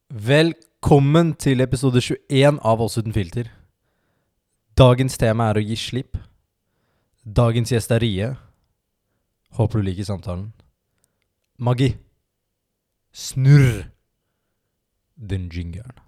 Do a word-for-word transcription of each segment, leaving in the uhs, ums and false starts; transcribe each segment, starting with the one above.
Velkommen til episode tjueen av Oss uten filter. Dagens tema er å gi slipp. Dagens gjest er Rie. Håper du liker samtalen. Magi. Snurr den jingeren.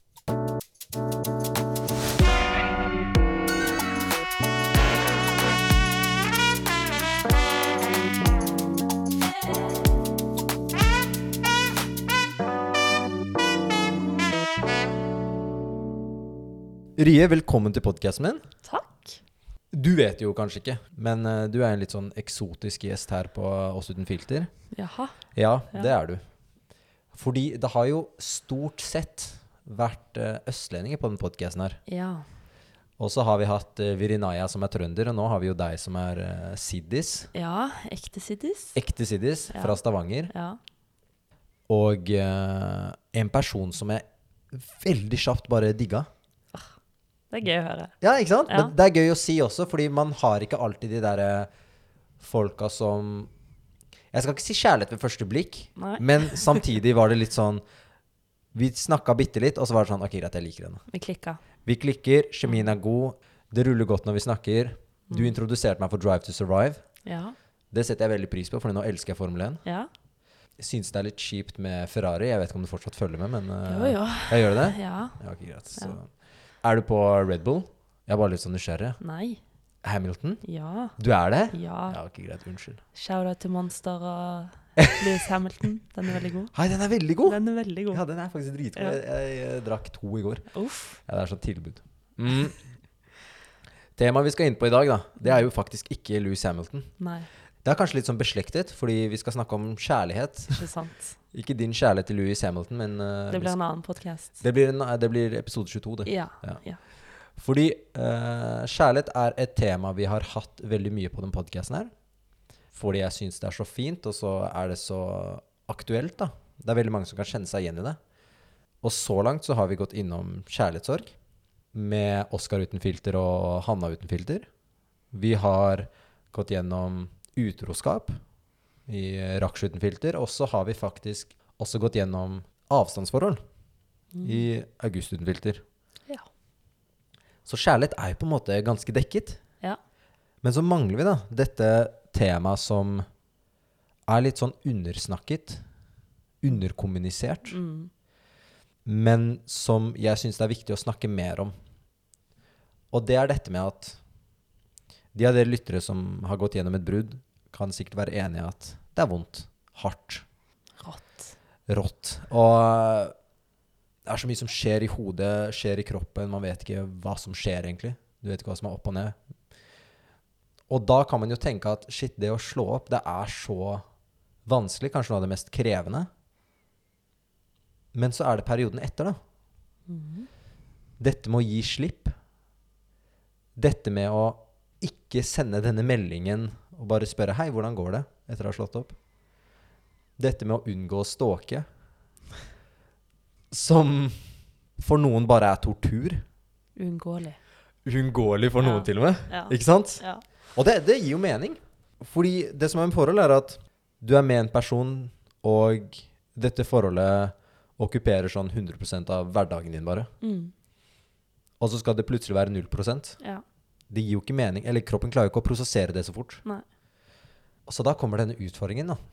Rie, velkommen til podcasten min. Takk. Du vet jo kanskje ikke, men uh, du er en litt sånn eksotisk gjest her på Oss uten filter. Jaha. Ja, Ja. det er du. Fordi det har jo stort sett vært uh, østlendinger på den podcasten her. Ja. Og så har vi hatt uh, Virinaya som er trønder, og nå har vi jo deg som er uh, siddis. Ja, ekte siddis. Ekte siddis Ja. fra Stavanger. Ja. Og uh, en person som jeg veldig kjapt bare digga. Det er gøy å høre. Ja, ikke sant? Ja. Men det er gøy å si også, fordi man har ikke alltid de der eh, folka som... Jeg skal ikke si kjærlighet ved første blikk, Nei. men samtidig var det litt sånn... Vi snakket bitte litt, og så var det sånn, ok, greit, jeg liker henne. Vi klikka. Vi klikker, kjemien er god, det ruller godt når vi snakker. Du Mm. introduserte meg for Drive to Survive. Ja. Det setter jeg veldig pris på, for nå elsker jeg Formel én. Ja. Jeg synes det er litt kjipt med Ferrari. Jeg vet ikke om du fortsatt følger med, men... eh, Jo, jo. Jeg gjør det? Ja. Ja, ok, greit. Så. Ja. Er du på Red Bull? Jeg er bare litt sånn nysgjerrig. Nei. Hamilton? Ja. Du er det? Ja. Ja, ok, greit, unnskyld. Shout-out til Monster og Lewis Hamilton. Den er veldig god. Hei, den er veldig god! Den er veldig god. Ja, den er faktisk dritgod. Ja. Jeg, jeg, jeg drakk to i går. Uff. Ja, det er sånn tilbud. Mm. Temaet vi skal inn på i dag, da, det er jo faktisk ikke Lewis Hamilton. Nei, Det er kanskje litt sånn beslektet, fordi vi skal snakke om kjærlighet. ikke sant. Ikke din kjærlighet til Lewis Hamilton, men... uh, Det vi blir skal- en annen podcast. det blir, en, det blir episode tjueto, det. Ja. Ja. Ja. Fordi uh, kjærlighet er et tema vi har hatt veldig mye på den podcasten her. Fordi jeg synes det er så fint, og så er det så aktuelt, da. Det er veldig mange som kan kjenne seg igjen i det. Og så langt så har vi gått innom kjærlighetssorg med Oscar uten filter og Hanna uten filter. Vi har gått gjennom utroskap i Raksj uten filter, og så har vi faktisk også gått gjennom avstandsforhold Mm. i August uten filter. Ja. Så kjærlighet er jo på en måte ganske dekket. Ja. Men så mangler vi da dette temaet som er litt sånn undersnakket, underkommunisert, Mm. men som jeg synes det er viktig å snakke mer om. Og det er dette med at de av dere lyttere som har gått gjennom et brudd, kan sikkert være enige i at det er vondt, hardt, Rått. rått. Og det er så mye som skjer i hodet, skjer i kroppen, man vet ikke hva som skjer egentlig. Du vet ikke hva som er opp og ned. Og da kan man jo tenke at shit, det å slå opp, det er så vanskelig, kanskje noe av det mest krevende. Men så er det perioden etter da. Mm. Dette med å gi slipp. Dette med å ikke sende denne meldingen og bare spørre, hei, hvordan går det etter å ha slått opp? Dette med å unngå å stalke. Som for noen bare er tortur. Uunngåelig. Uunngåelig for noen Ja. til og med. Ja. Ikke sant? Ja. Og det, det gir jo mening. Fordi det som er med forhold er at du er med en person, og dette forholdet okkuperer sånn hundre prosent av hverdagen din bare. Mm. Og så skal det plutselig være null prosent. Ja. Det gir jo ikke mening. Eller kroppen klarer jo ikke å prosessere det så fort. Nei. Så da kommer denne utfordringen da.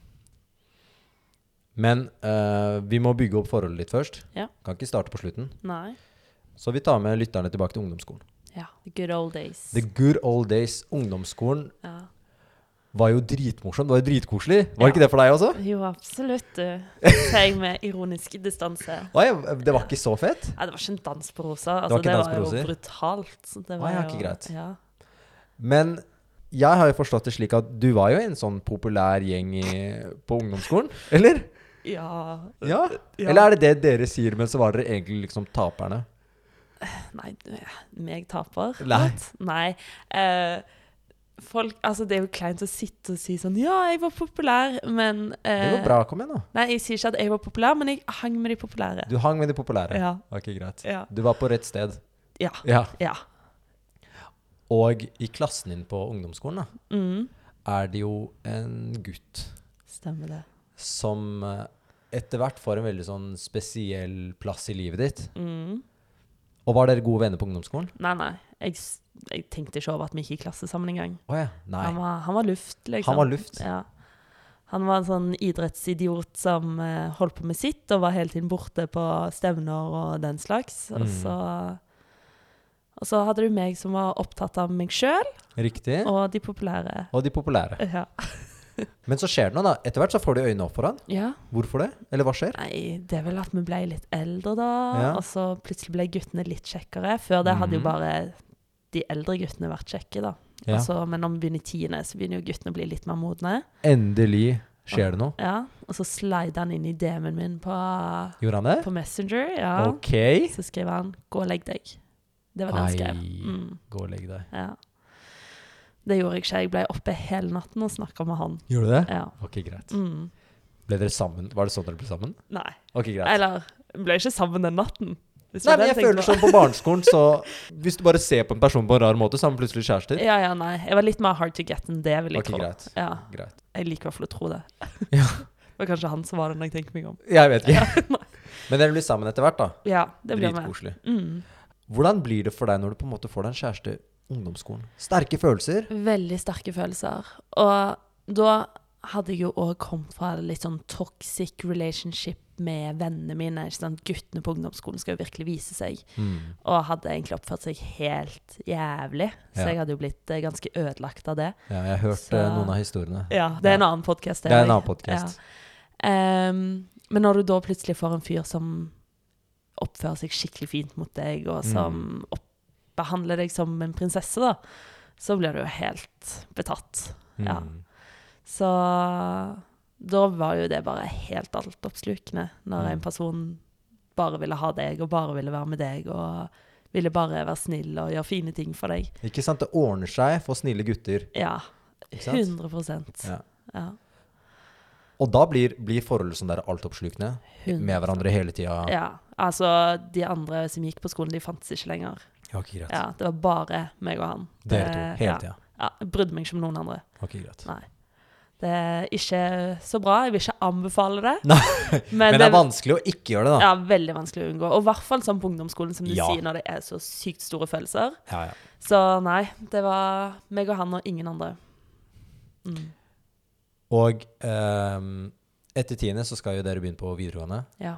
Men eh, vi må bygge opp forholdet litt først. Ja. Kan ikke starte på slutten. Nei. Så vi tar med lytterne tilbake til ungdomsskolen. Ja. The good old days. The good old days. Ungdomsskolen Ja. var jo dritmorsom. Det var jo dritkoselig. Var det Ja. ikke det for deg også? Jo, absolutt. du. Sier jeg med ironisk distanse. Oi, det var ikke så fett. Nei, det var ikke en dans på rosa. Altså, var ikke det en var, dans på roser? jo brutalt. Så Det Å, var ja, jo, ikke greit. Ja. Men jeg har jo forstått det slik at du var jo en sånn populær gjeng i, på ungdomsskolen, eller? Ja. Ja. Ja. Eller er det det dere sier, men så var dere egentlig liksom taperne? Nei, du, meg taper. Nei. What? Nei. Eh, folk, altså det er jo kleint å sitte og si sånn, ja, jeg var populær, men... Eh, Det går bra, kom igjen da. Nei, jeg sier ikke at jeg var populær, men jeg hang med de populære. Du hang med de populære. Ja. Ok, greit. Ja. Du var på rett sted. Ja. Ja. Ja. Og i klassen din på ungdomsskolen da, Mm. er det jo en gutt Stemmer det. som eh, etter hvert får en veldig sånn spesiell plass i livet ditt. Mm. Og var dere gode venner på ungdomsskolen? Nei, nei. Jeg, s- jeg tenkte ikke over at vi gikk i klasse sammen en gang. Åja, nei. Han var, han var luft, liksom. Han var luft. Ja. Han var en sånn idrettsidiot som eh, holdt på med sitt, og var hele tiden borte på stevner og den slags. Og Mm. så, og så hadde du meg som var opptatt av meg selv, Riktig. og de populære. Og de populære. Ja. Men så skjer det noe da. Etter hvert så får du øynene opp for han. ja. Hvorfor det? Eller hva skjer? Nei, det er vel at vi ble litt eldre da, Ja. og så plutselig ble guttene litt kjekkere. Før det hadde jo Mhm. bare de eldre guttene vært kjekke da. Ja. Altså, men når vi begynner i tiende, så begynner jo guttene å bli litt mer modne. Endelig skjer det noe. Ja, og så slider han inn i D M-en min på, Gjorde han det? på Messenger, ja. Ok. Så skriver han, gå og legg deg. Det var det han skrev. Mm, Gå og legg deg. ja. Det gjorde jeg ikke. Jeg ble oppe hele natten og snakket med han. Gjorde du det? Ja. Ok, greit. Mm. Ble dere sammen? Var det sånn dere ble sammen? Nei. Ok, greit. Eller, vi ble ikke sammen den natten. Hvis Nei, det var men jeg det føler tenkte sånn på barneskolen, så hvis du bare ser på en person på en rar måte, så er man plutselig kjærester. Ja, ja, nei. Jeg var litt mer hard to get enn det, vil jeg Ok, tro. greit. Ja. Greit. Jeg liker i hvert fall å tro det. Ja. Det var kanskje han som var det når jeg tenker meg om. Jeg vet ikke. Men dere blir sammen etter hvert da. Ja, det blir med. Dritkoselig. Mm. Hvordan blir det for deg når du på en måte får deg en kjæreste i ungdomsskolen? Sterke følelser? Veldig sterke følelser. Og da hadde jeg jo også kommet fra litt sånn toxic relationship med vennene mine. Ikke sant? Guttene på ungdomsskolen skal jo virkelig vise seg. Mm. Og hadde egentlig oppført seg helt jævlig. Så Ja. jeg hadde jo blitt eh, ganske ødelagt av det. Ja, jeg har hørt Så- eh, noen av historiene. Ja, det er en annen podcast. Det er en annen podcast. Ja. Ehm, men når du da plutselig får en fyr som oppfører seg skikkelig fint mot deg, og som opp, behandler deg som en prinsesse, da, så blir du jo helt betatt. Ja. Mm. Så da var jo det bare helt altoppslukende, når Mm. en person bare ville ha deg, og bare ville være med deg, og ville bare være snill og gjøre fine ting for deg. Ikke sant? Det ordner seg for snille gutter. Ja, Ikke sant? hundre prosent. Ja. Ja, Og da blir, blir forholdet sånn der altoppslukende hundre med hverandre hele tida. Ja, altså de andre som gikk på skolen, de fantes ikke lenger. Ja, ok, greit. Ja, det var bare meg og han. Dere Det- to, hele ja. tida. Ja, jeg brydde meg ikke om noen andre. Ok, greit. Nei. Det er ikke så bra. Jeg vil ikke anbefale det. Nei, Men, Men det er vanskelig å ikke gjøre det, da. Ja, veldig vanskelig å unngå. Og i hvert fall sånn på ungdomsskolen, som du Ja. sier, når det er så sykt store følelser. Ja, ja. Så nei, det var meg og han og ingen andre. Mm. Og ehm, etter tiende så skal jo dere begynne på videregående. Ja.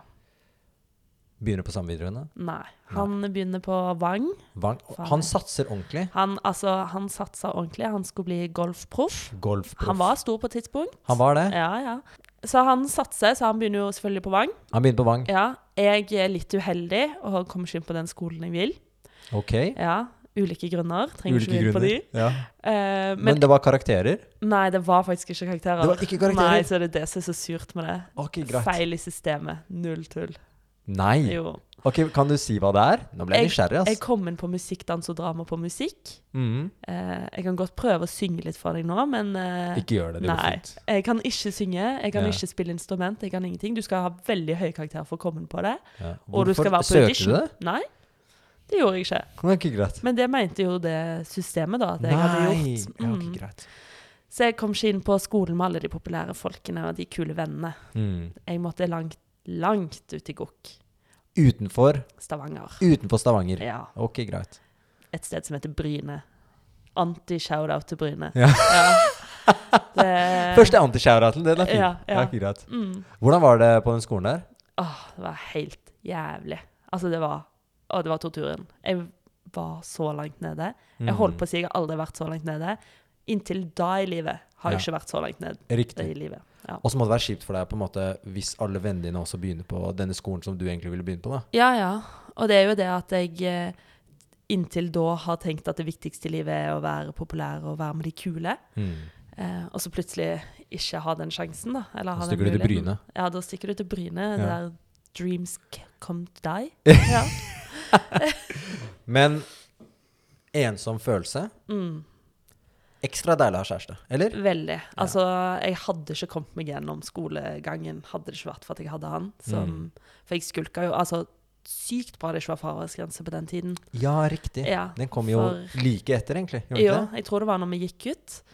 Begynner på samme videregående. Nei. Han begynner på Vang. Vang. Faen. Han satser ordentlig. Han, altså, han satsa ordentlig. Han skulle bli golfproff. Golfproff. Han var stor på et tidspunkt. Han var det. Ja, ja. Så han satser, så han begynner jo selvfølgelig på Vang. Han begynner på Vang. Ja, jeg er litt uheldig og kommer ikke inn på den skolen jeg vil. Ok. Ja, ulike grunner. Trenger ikke Ulike gå inn på de. grunner. Ja. Eh, men, Men det var karakterer? nei, det var faktisk ikke karakterer. Det var ikke karakterer? Nei, så det er det som er så surt med det. Ok, greit. Feil i systemet. Null tull. Nei. Jo. Ok, kan du si hva det er? Nå ble jeg nysgjerrig, ass. Jeg kom inn på musikk, dans og drama på musikk. Mhm. Eh, jeg kan godt prøve å synge litt for deg nå, men eh, Ikke gjør det, det går nei. fint. Jeg kan ikke synge, jeg kan Ja. ikke spille instrument, jeg kan ingenting. Du skal ha veldig høy karakter for å komme inn på det. Ja. Og du Hvorfor skal være på søkte audition. du det? Nei, det gjorde jeg ikke. Det var ikke greit. Men det mente jo det systemet da, at jeg hadde Nei. gjort. Ja, ok, Mm. greit. Så jeg kom ikke inn på skolen med alle de populære folkene og de kule vennene. Mm. Jeg måtte langt, langt ut i Gokk. Utenfor, Stavanger. utenfor Stavanger. Ja, Ok, greit. et sted som heter Bryne. Anti-shoutout til Bryne. Ja. Det, Første anti-shout-outen, den er fin. Ja, ja. Ok, greit. Mm. Hvordan var det på den skolen der? Åh, det var helt jævlig. Altså, det var, å, det var torturen. Jeg var så langt nede. Jeg holdt på å si jeg har aldri vært så langt nede. Inntil da i livet har jeg Ja. ikke vært så langt nede Riktig. i livet. Ja. Og så må det være kjipt for deg på en måte hvis alle vennene dine også begynner på denne skolen som du egentlig ville begynne på, da. ja, ja. Og det er jo det at jeg eh, inntil da har tenkt at det viktigste i livet er å være populær og være med de kule. Mm. Eh, og så plutselig ikke ha den sjansen, da. Eller ha Da den stikker du til muligheten. Bryne. Ja, da stikker du til Bryne. Ja. Der dreams c- come to die. Ja. Men ensom følelse. Mm, Ekstra deilig å ha kjæreste, eller? veldig. Altså, jeg hadde ikke kommet meg gjennom skolegangen, hadde det ikke vært for at jeg hadde han. Som, Mm. For jeg skulka jo, altså, sykt bra det ikke var fraværsgrense på den tiden. Ja, riktig. Ja, Den kom jo for- like etter, egentlig. Gjorde den Jo, ikke det? jeg tror det var når vi gikk ut.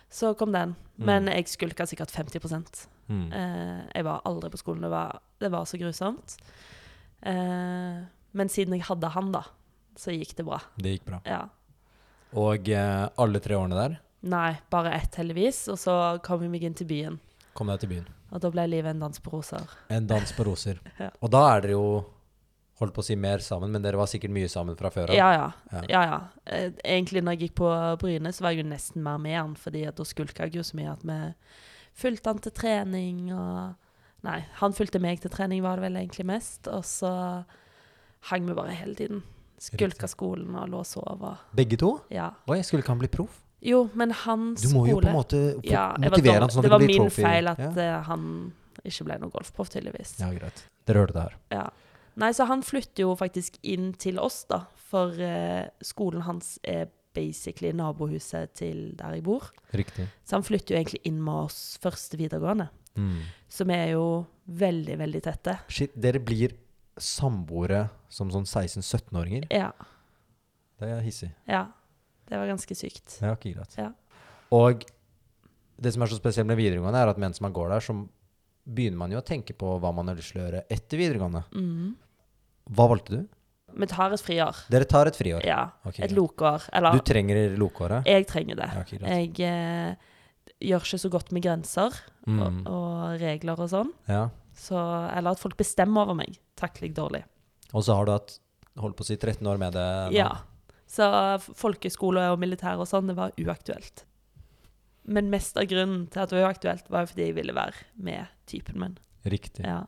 Så kom den. Mm. Men jeg skulka sikkert femti prosent. Mm. Eh, jeg var aldri på skolen. Det var, det var så grusomt. Eh, men siden jeg hadde han da, så gikk det bra. Det gikk bra. Ja. Og eh, alle tre årene der Nei, bare ett heldigvis. Og så kom jeg meg inn til byen. kom deg til byen. Og da ble livet en dans på roser. En dans på roser. Ja. Og da er dere jo, holdt på å si mer sammen, men dere var sikkert mye sammen fra før av. Ja, ja. Ja. ja, ja. Eh, egentlig når jeg gikk på Bryne, så var jeg jo nesten mer med han, fordi at da skulka jeg jo så mye at vi fulgte han til trening, og... Nei, han fulgte meg til trening, var det vel egentlig mest, og så hang vi bare hele tiden. Skulka skolen og lå og sov. Og... Begge to? Ja. Oi, skulle ikke han bli proff? Jo, men hans Du må skole... jo på en måte få ja, jeg var motivere dårlig- han sånn at det det var blir min trophy. feil at Ja. eh, han ikke ble noen golfproff, tydeligvis. Ja, greit. Dere hørte det her. Ja. Nei, så han flytter jo faktisk inn til oss da, for eh, skolen hans er basically nabohuset til der jeg bor. Riktig. Så han flytter jo egentlig inn med oss første videregående. Mm. Så vi er jo veldig, veldig tette. Shit, dere blir samboere som sånn seksten-sytten-åringer. Ja, Det er hissig. ja. Det var ganske sykt. Det er ikke greit. Ja. Og det som er så spesielt med videregående er at mens man går der, så begynner man jo å tenke på hva man har lyst til å gjøre etter videregående. Mhm. Hva valgte du? Vi tar et friår. Dere tar et friår. Ja, Ok, et greit. lokår. Du Eller, trenger lokåret? jeg trenger det. Ja, ok, greit. Jeg eh, gjør ikke så godt med grenser Mm. og, og regler og sånn. Ja. Så, eller at folk bestemmer over meg, takler jeg dårlig. Og så har du hatt, holdt på å si, tretten år med det nå. Ja. Så f- folkeskole og militær og sånn, det var uaktuelt. Men mest av grunnen til at det var uaktuelt, var jo fordi jeg ville være med typen min. Riktig. Ja.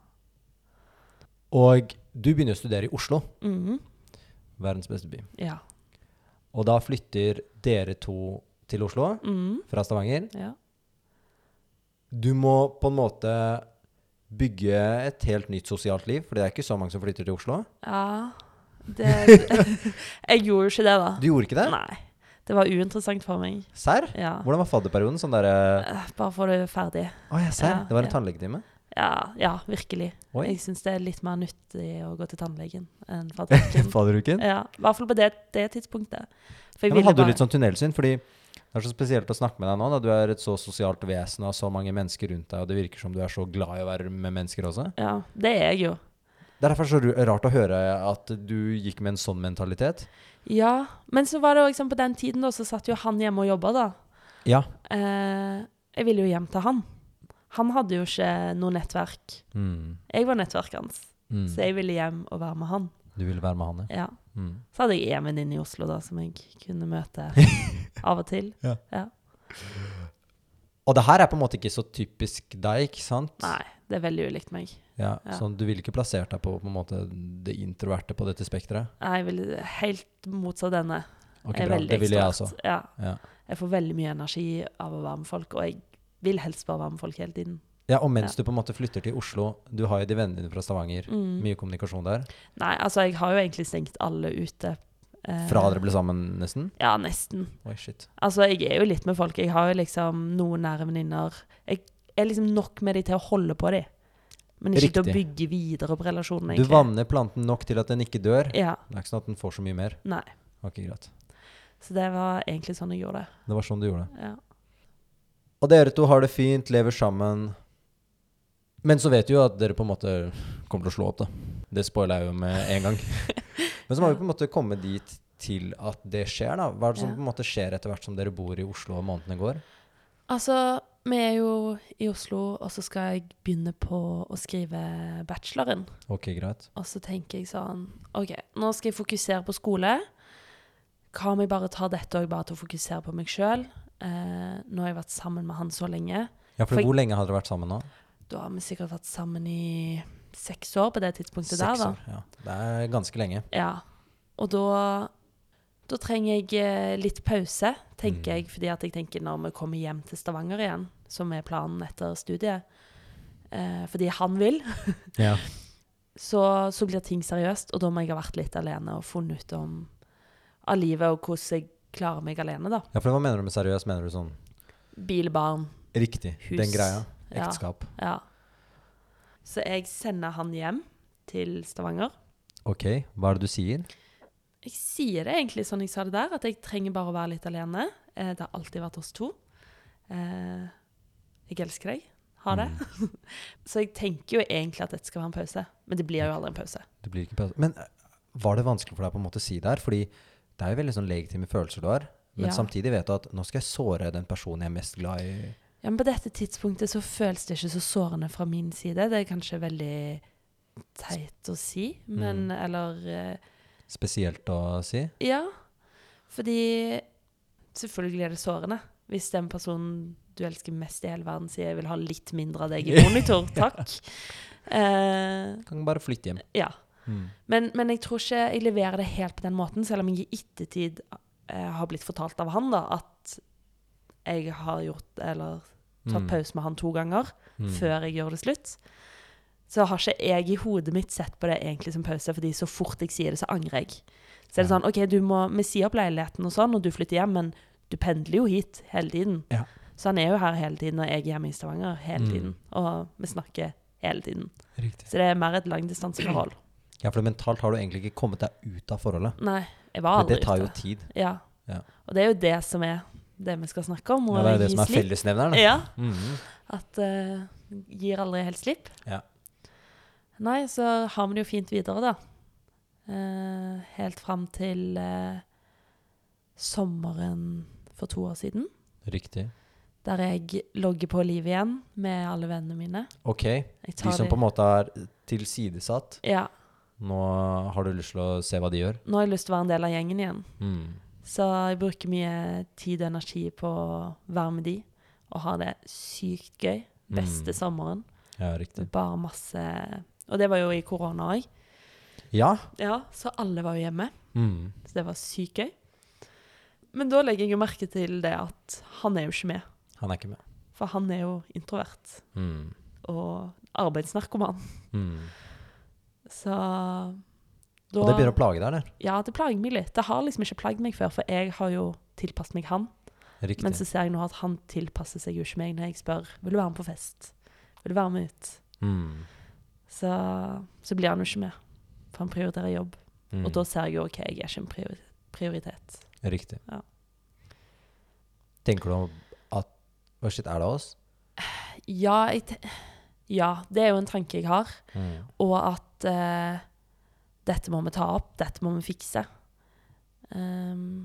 Og du begynner å studere i Oslo, Mhm. verdens beste by. Ja. Og da flytter dere to til Oslo Mhm. fra Stavanger. Ja. Du må på en måte bygge et helt nytt sosialt liv, for det er ikke så mange som flytter til Oslo. Ja. Det, jeg gjorde jo ikke det, da. Du gjorde ikke det? Nei. Det var uinteressant for meg. Serr? Ja. Hvordan var fadderperioden? Sånn derre Eh, Bare få det ferdig. Å ja, serr. Ja, Det var en ja. tannlegetime? Ja, ja, virkelig. Oi. Jeg syns det er litt mer nyttig å gå til tannlegen enn fadderuken. Fadderuken? Ja, i hvert fall på det, det tidspunktet. For Ja, jeg men ville hadde du bare- litt sånn tunnelsyn? Fordi det er så spesielt å snakke med deg nå, da du er et så sosialt vesen og har så mange mennesker rundt deg, og det virker som du er så glad i å være med mennesker også. Ja, det er jeg jo. Det er derfor så ru- rart å høre at du gikk med en sånn mentalitet. Ja, men så var det jo liksom på den tiden da, så satt jo han hjemme og jobbet da. Ja. Eh, jeg ville jo hjem til han. Han hadde jo ikke noe nettverk. Mm. Jeg var nettverket hans, Mm. så jeg ville hjem og være med han. Du ville være med han, ja. Ja. Mm. Så hadde jeg en venninne i Oslo da, som jeg kunne møte av og til. Ja. Ja. Og det her er på en måte ikke så typisk deg, ikke sant? Nei, det er veldig ulikt meg. Ja, Ja. sånn, du ville ikke plassert deg på, på en måte det introverte på dette spektret? Nei, jeg vil helt motsatt denne. Ok, Jeg er bra. veldig Det ville jeg ekstrovert. også. Ja. Ja. Jeg får veldig mye energi av å være med folk, og jeg vil helst bare være med folk hele tiden. Ja, og mens Ja. du på en måte flytter til Oslo, du har jo de vennene dine fra Stavanger, Mm. mye kommunikasjon der. Nei, altså jeg har jo egentlig stengt alle ute. eh, Fra dere ble sammen nesten? Ja, nesten. Oi, shit. Altså, jeg er jo litt med folk. Jeg har jo liksom noen nære venninner. Jeg er liksom nok med de til å holde på de. Men ikke til å Riktig. bygge videre på relasjonen, Du egentlig. vanner planten nok til at den ikke dør. Ja, Det er ikke sånn at den får så mye mer. nei. Ok, greit. Så det var egentlig sånn jeg gjorde det. Det var sånn du gjorde det. Ja. Og dere to har det fint, lever sammen. Men så vet du jo at dere på en måte kommer til å slå opp, da. Det spoiler jeg jo med en gang. Men så må vi på en måte komme dit til at det skjer, da. Hva er det som Ja. på en måte skjer etter hvert som dere bor i Oslo og månedene går? Altså, vi er jo i Oslo, og så skal jeg begynne på å skrive bacheloren. Ok, greit. Og så tenker jeg sånn, ok, nå skal jeg fokusere på skole. Hva om jeg bare tar dette og bare til å fokusere på meg selv? Eh, nå har jeg vært sammen med han så lenge. Ja, for For- hvor lenge har dere vært sammen nå? Da har vi sikkert vært sammen i seks år på det tidspunktet der, Seks da. år. Ja. Det er ganske lenge. Ja, og da, da trenger jeg eh, litt pause, tenker Mm. jeg, fordi at jeg tenker når vi kommer hjem til Stavanger igjen, som er planen etter studiet, eh, fordi han vil, Ja. så, så blir ting seriøst, og da må jeg ha vært litt alene og funnet ut om av livet og hvordan jeg klarer meg alene, da. ja, for hva mener du med seriøst? Mener du sånn Bil, barn, riktig, Hus. den greia? Ja. Ekteskap? ja. Så jeg sender han hjem til Stavanger. Ok, hva er det du sier? Jeg sier det egentlig sånn jeg sa det der, at jeg trenger bare å være litt alene. Eh, det har alltid vært oss to. eh, jeg elsker deg, ha det. Mm. Så jeg tenker jo egentlig at dette skal være en pause, men det blir jo aldri en pause. Det blir ikke pause. Men var det vanskelig for deg på en måte å si det her? Fordi det er jo veldig sånn legitime følelser du har, men ja. Samtidig vet du at nå skal jeg såre den personen jeg er mest glad i. Ja, men på dette tidspunktet så føles det ikke så sårende fra min side. Det er kanskje veldig teit å si, men mm. eller... Eh, Spesielt å si? Ja, fordi selvfølgelig er det sårende. Hvis den personen du elsker mest i hele verden sier jeg vil ha litt mindre av deg i monitor, takk. eh, kan bare flytte hjem. Ja. Mm. Men, men jeg tror ikke jeg leverer det helt på den måten, selv om jeg i ettertid eh, har blitt fortalt av han da, at jeg har gjort, eller tatt mm. pause med han to ganger, mm. før jeg gjør det slutt. Så har ikke jeg i hodet mitt sett på det egentlig som pause, fordi så fort jeg sier det, så angrer jeg. Så er det ja. Sånn, ok, du må, vi sier opp leiligheten og sånn, og du flytter hjem, men du pendler jo hit hele tiden. Ja. Så han er jo her hele tiden, og jeg er hjemme i Stavanger hele mm. tiden. Og vi snakker hele tiden. Riktig. Så det er mer et langdistanseforhold. Ja, for mentalt har du egentlig ikke kommet deg ut av forholdet. Nei, jeg var aldri ute. For det tar jo tid. Ja. ja, og det er jo det som er det vi skal snakke om. Ja, det er det som er fellesnevneren. Ja, mm-hmm. At uh, gir aldri helt slipp. Ja. Nei, så har vi det jo fint videre da. Uh, helt frem til uh, sommeren for to år siden. Riktig. Der jeg logger på livet igjen med alle vennene mine. Ok, de som det. På en måte er tilsidesatt. Ja. Nå har du lyst til å se hva de gjør. Nå har jeg lyst til å være en del av gjengen igjen. Mm. Så jeg bruker mye tid og energi på å være med de, og ha det sykt gøy. Beste mm. sommeren. Ja, riktig. Bare masse... Og det var jo i korona også. Ja. Ja, så alle var jo hjemme. Mm. Så det var sykt gøy. Men da legger jeg jo merke til det at han er jo ikke med. Han er ikke med. For han er jo introvert. Mm. Og arbeidsnarkoman. Mm. Så da, og det begynner å plage deg, eller? Ja, det plager meg litt. Det har liksom ikke plaget meg før, for jeg har jo tilpasset meg han. Riktig. Men så ser jeg nå at han tilpasser seg jo ikke meg når jeg spør, vil du være med på fest? Vil du være med ut? Mm. Så, så blir han jo ikke med, for han prioriterer jobb. Mm. Og da ser jeg jo, ok, jeg er ikke en priori- prioritet. Riktig. Ja. Tenker du at, hva shit, er det oss? Ja, jeg te- ja, det er jo en tanke jeg har. Mm. Og at uh, dette må vi ta opp, dette må vi fikse. Um,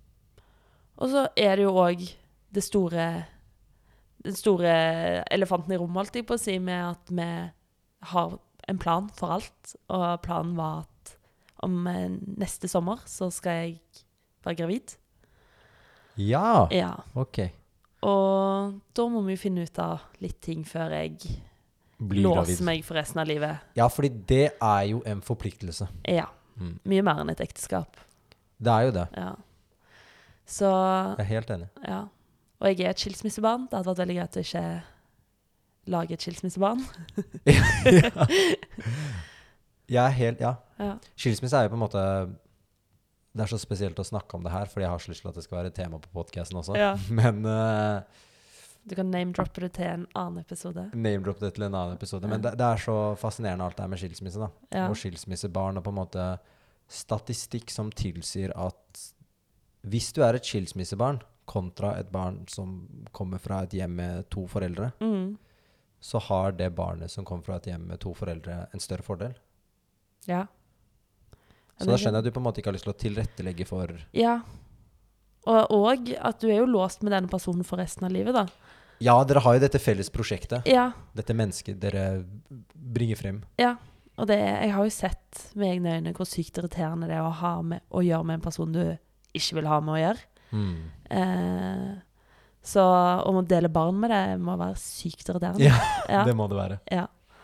og så er det jo også det store, den store elefanten i rommet, alltid på å si, med at vi har en plan for alt. Og planen var at om uh, neste sommer så skal jeg være gravid. Ja, Ja. ok. Og da må vi finne ut av litt ting før jeg Blir låser gravid. meg for resten av livet. Ja, fordi det er jo en forpliktelse. Ja, Mm. mye mer enn et ekteskap. Det er jo det. Ja. Så, Jeg er helt enig. ja. Og jeg er et skilsmissebarn. Det hadde vært veldig greit å ikke lage et skilsmissebarn. ja. Jeg er helt, ja. Ja. Skilsmisse er jo på en måte, det er så spesielt å snakke om det her, fordi jeg har så lyst til at det skal være et tema på podcasten også. Ja. Men uh, Du kan name-droppe det til en annen episode. name-drop det til en annen episode. Ja. Men det, det er så fascinerende alt det her med skilsmisse da. Ja. Og skilsmissebarn og på en måte statistikk som tilsier at hvis du er et skilsmissebarn kontra et barn som kommer fra et hjem med to foreldre, Mm. så har det barnet som kommer fra et hjem med to foreldre en større fordel. Ja. Så da skjønner jeg at du på en måte ikke har lyst til å tilrettelegge for... Ja. Og, og at du er jo låst med denne personen for resten av livet da. Ja, dere har jo dette felles prosjektet. Ja. Dette mennesket dere bringer frem. Ja. Og det, jeg har jo sett med egne øyne hvor sykt irriterende det er å, ha med, å gjøre med en person du ikke vil ha med å gjøre. Mm. Eh, så å dele barn med det må være sykt irriterende. Ja, Ja. det må det være. Ja.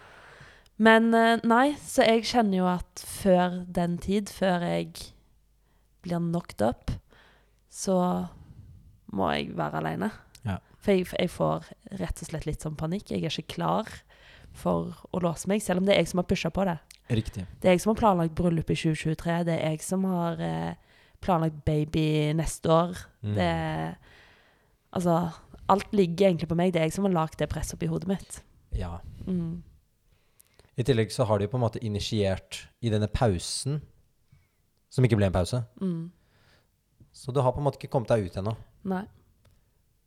Men eh, nei, så jeg kjenner jo at før den tid, før jeg blir knocked up, så må jeg være alene. Ja. For jeg, jeg får rett og slett litt sånn panikk. Jeg er ikke klar for å låse meg, selv om det er jeg som har pushet på det. Riktig. Det er jeg som har planlagt bryllup i tjue tjuetre. Det er jeg som har eh, planlagt baby neste år. Mm. Det er, altså, alt ligger egentlig på meg. Det er jeg som har lagt det presset opp i hodet mitt. Ja. Mm. I tillegg så har de på en måte initiert i denne pausen, som ikke ble en pause. Mm. Så du har på en måte ikke kommet deg ut ennå. Nei.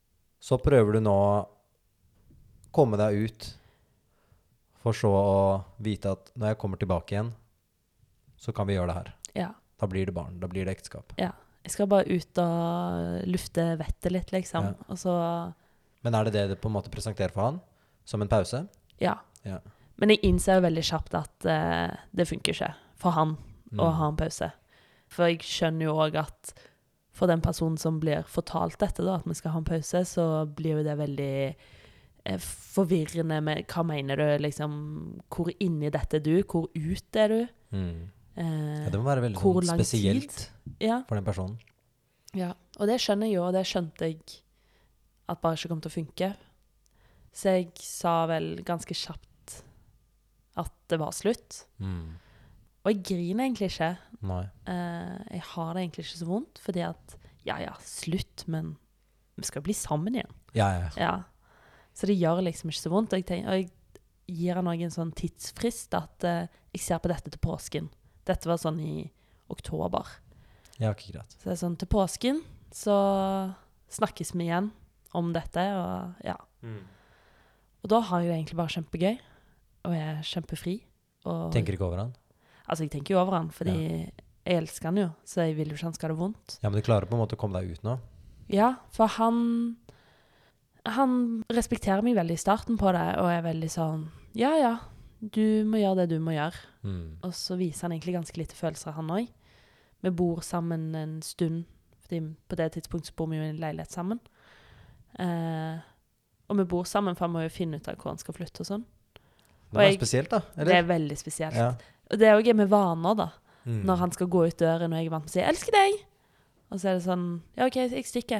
Så prøver du nå å komme deg ut, for så å vite at når jeg kommer tilbake igjen, så kan vi gjøre det her. Ja. Da blir det barn, da blir det ekteskap. Ja. Jeg skal bare ut og lufte vettet litt, liksom. Ja. Og så, Men er det det du på en måte presenterer for han? Som en pause? ja. Ja. Men jeg innser jo veldig kjapt at eh, det funker ikke for han Mm. å ha en pause. For jeg skjønner jo også at for den personen som blir fortalt dette, da, at vi skal ha en pause, så blir jo det veldig eh, forvirrende med hva mener du, liksom, hvor inni dette er du, hvor ut er du? Mm. Eh, Ja, det må være veldig hvor sånn lang spesielt tid? Ja. for den personen. Ja, og det skjønner jeg jo, og det skjønte jeg at bare ikke kom til å funke. Så jeg sa vel ganske kjapt at det var slutt. Mm. Og jeg griner egentlig ikke. Nei. Eh, jeg har det egentlig ikke så vondt, fordi at, ja, ja, slutt, men vi skal bli sammen igjen. Ja, ja. Ja. Så det gjør liksom ikke så vondt. Og jeg, tenker, og jeg gir han også en sånn tidsfrist at eh, jeg ser på dette til påsken. Dette var sånn i oktober. Ja, ikke greit. Så det er sånn, til påsken så snakkes vi igjen om dette, og ja. Mm. Og da har jeg det egentlig bare kjempegøy, og jeg er kjempefri. Og, Tenker ikke over han? altså, jeg tenker jo over han, fordi jeg elsker han jo, så jeg vil jo ikke han skal ha det vondt. Ja, men du klarer på en måte å komme deg ut nå? Ja, for han, han respekterer meg veldig i starten på det, og er veldig sånn, ja, ja, du må gjøre det du må gjøre. Mm. Og så viser han egentlig ganske lite følelser, han også. Vi bor sammen en stund, fordi på det tidspunktet så bor vi jo i en leilighet sammen. Eh, og vi bor sammen, for han må jo finne ut av hvor han skal flytte og sånn. Det var jeg- spesielt da, eller? Det er veldig spesielt. Ja. Og det er også med vaner da, Mm. når han skal gå ut døren, og jeg er vant til å si, jeg elsker deg! Og så er det sånn, ja, ok, jeg stikker.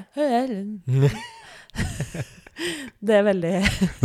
Det er veldig...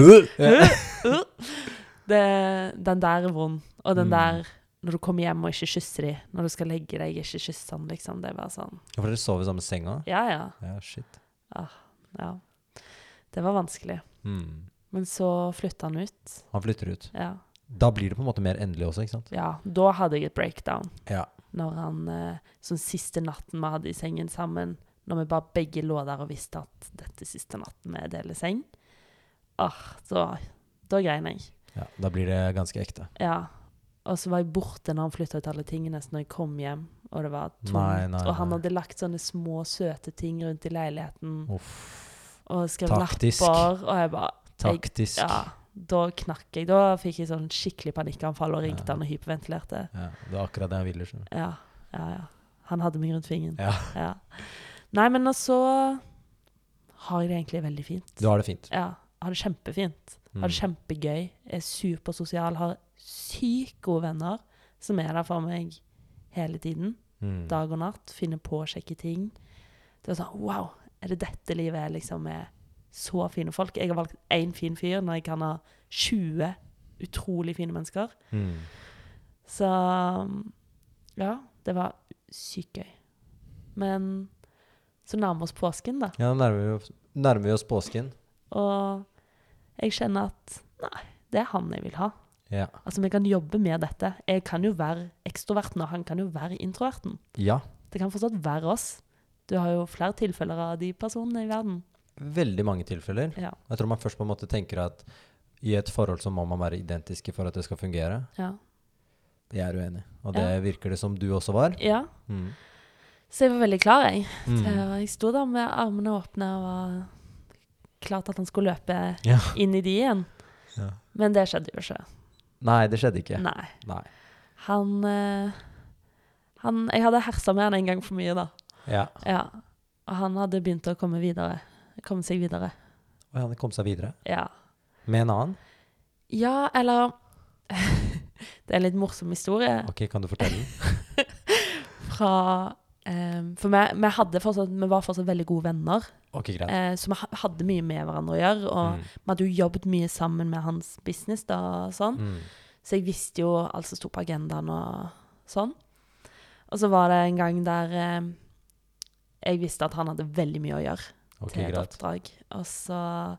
det, den der er vond. Og den Mm. der, når du kommer hjem og ikke kysser de, når du skal legge deg, ikke kysse han, liksom. Det er bare sånn, Ja, for dere sover i samme seng også? ja, ja. Ja, shit. ja. Det var vanskelig. Mm. Men så flyttet han ut. Han flytter ut. Ja. Da blir det på en måte mer endelig også, ikke sant? Ja, da hadde jeg et breakdown. Ja. Når han, eh, sånn siste natten vi hadde i sengen sammen, når vi bare begge lå der og visste at dette siste natten vi deler seng, ah, så, da grein jeg. Ja, da blir det ganske ekte. Ja, og så var jeg borte når han flyttet ut alle tingene, så når jeg kom hjem, og det var tomt, Nei, nei, og han nei. hadde lagt sånne små, søte ting rundt i leiligheten, Uff. og skrev Taktisk. lapper, og jeg bare, Taktisk. ja, da knakk jeg, da fikk jeg sånn skikkelig panikkanfall, og ringte Ja. han og hyperventilerte. Ja, det var akkurat det han ville, skjønner du. Ja, ja, ja. Han hadde meg rundt fingeren. Ja, Ja. Nei, men og så har jeg det egentlig veldig fint. du har det fint. Ja, jeg har det kjempefint. Mm. Har det kjempegøy. Jeg er supersosial, har sykt gode venner som er der for meg hele tiden. Mm. Dag og natt. Finner på å sjekke ting. Det er sånn, wow, er det dette livet er liksom med så fine folk? Jeg har valgt en fin fyr når jeg kan ha tjue utrolig fine mennesker. Mm. Så ja, det var sykt gøy. Men så nærmer oss påsken da. Ja, da nærmer vi, oss- nærmer vi oss påsken. Og jeg kjenner at nei, det er han jeg vil ha. Ja. Altså, vi kan jobbe med dette. Jeg kan jo være ekstroverten, og han kan jo være introverten. Ja, Det kan forstått være oss. Du har jo flere tilfeller av de personene i verden. veldig mange tilfeller. Ja, Jeg tror man først på en måte tenker at i et forhold så må man være identiske for at det skal fungere. ja. Jeg er uenig. Og det Ja. virker det som du også var. ja. Mm. Så jeg var veldig klar, jeg. Mm. Så Jeg sto der med armene åpne og var klart at han skulle løpe Ja. inn i de igjen. Ja. Men det skjedde jo ikke. Nei, det skjedde ikke. Nei. Nei. Han, eh, han Jeg hadde hersa med han en gang for mye, da. Ja. Ja. Og han hadde begynt å komme videre. Komme seg videre. Og han kom seg videre. Ja. Med en annen. Ja, eller det er en litt morsom historie Ok, kan du fortelle den? fra um, For vi, vi, hadde fortsatt, vi var fortsatt veldig gode venner, Ok, greit. eh, så vi ha- hadde mye med hverandre å gjøre. Og Mm. vi hadde jo jobbet mye sammen med hans business, da, og sånn. Mm. Så jeg visste jo alt som sto på agendaen og sånn. Og så var det en gang der eh, jeg visste at han hadde veldig mye å gjøre Ok, til et greit. oppdrag. Og så